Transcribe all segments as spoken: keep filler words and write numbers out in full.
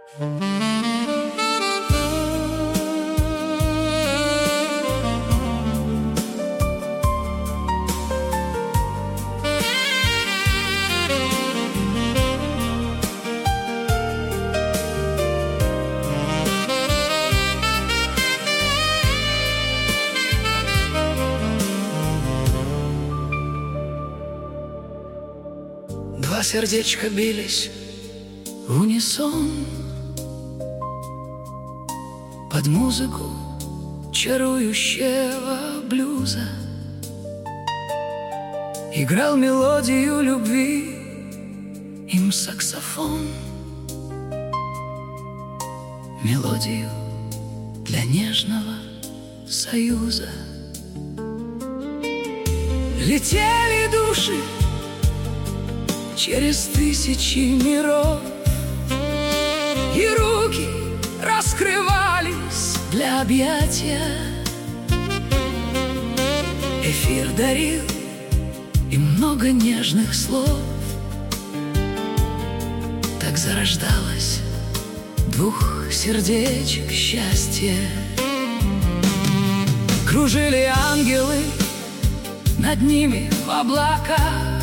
Два сердечка бились в унисон под музыку чарующего блюза. Играл мелодию любви им саксофон, мелодию для нежного союза. Летели души через тысячи миров, и руки раскрывались для объятия. Эфир дарил им много нежных слов. Так зарождалось двух сердечек счастье. Кружили ангелы над ними в облаках,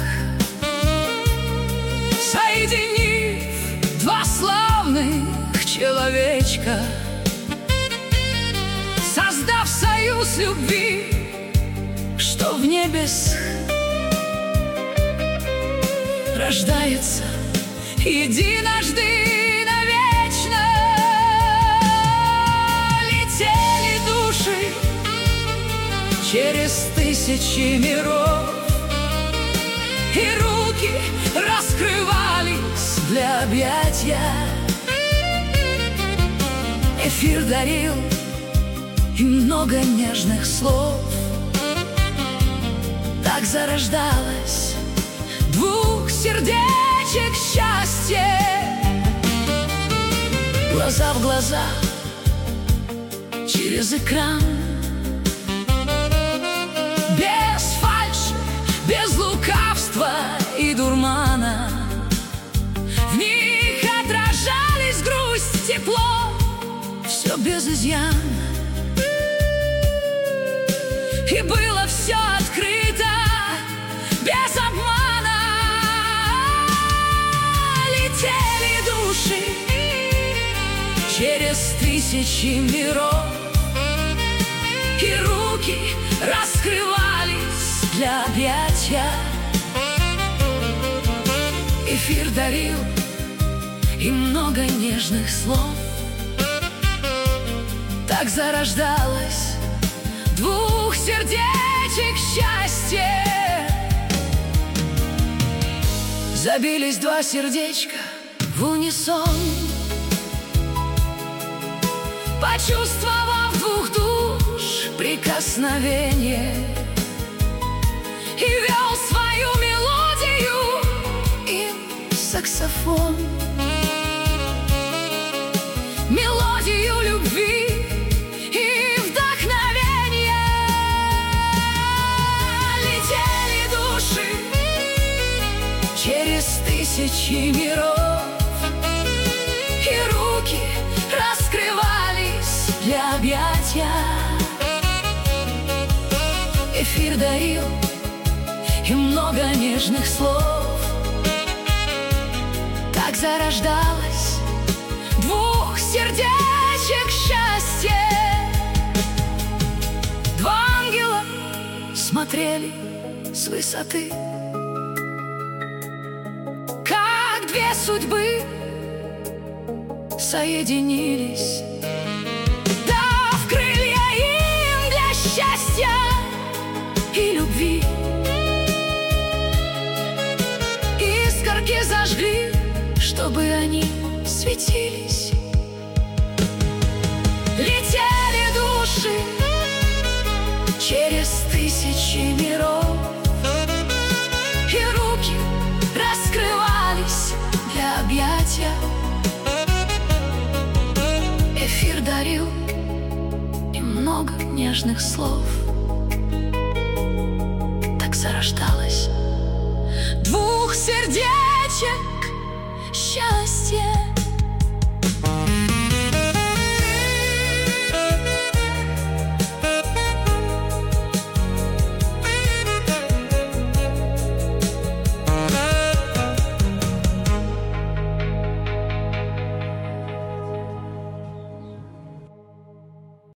соединив два славных человечка, создав союз любви, что в небес рождается единожды навечно. Летели души через тысячи миров, и руки раскрывались для объятия. Эфир дарил им много нежных слов. Так зарождалось двух сердечек счастье. Глаза в глаза через экран, без фальши, без лукавства и дурмана. В них отражались грусть, тепло, все без изъяна. И было все открыто, без обмана. Летели души через тысячи миров, и руки раскрывались для объятия. Эфир дарил им много нежных слов. Так зарождалось двух сердечек счастье. Забились два сердечка в унисон, почувствовав двух душ прикосновение, и вел свою мелодию им саксофон, мелодию любви и вдохновения. Летели души через тысячи миров, и руки раскрывались для объятия. Эфир дарил им много нежных слов. Так зарождалось двух сердечек счастье. Два ангела смотрели с высоты, как две судьбы соединились, дав крылья им для счастья и любви. Искорки зажгли, чтобы они светились. Летели души через тысячи миров, и руки раскрывались для объятия. Эфир дарил им много нежных слов. Так зарождалось двух сердечек